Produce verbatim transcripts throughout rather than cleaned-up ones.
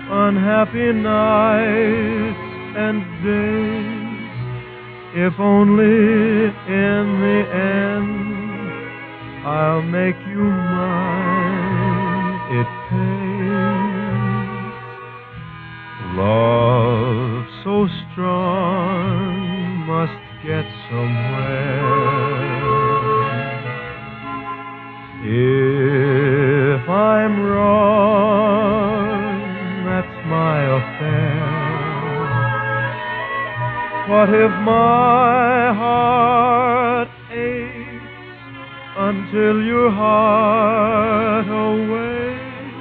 unhappy nights and days. If only in the end I'll make you mine, it pays. Love so strong must get somewhere. If I'm wrong, that's my affair. What if my heart aches until your heart awaits?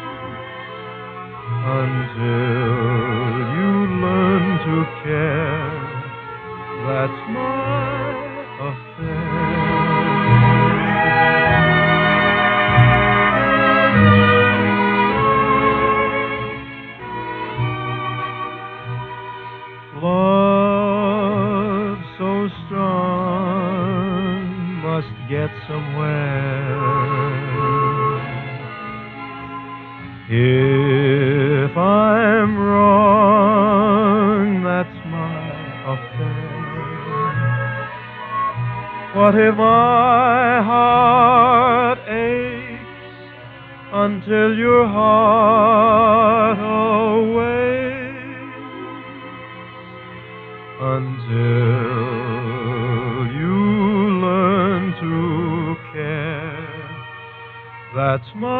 Until you learn to care, that's my affair. Love so strong must get somewhere. If I'm wrong, that's my affair. What if my heart aches until your heart awaits? Until you learn to care, that's my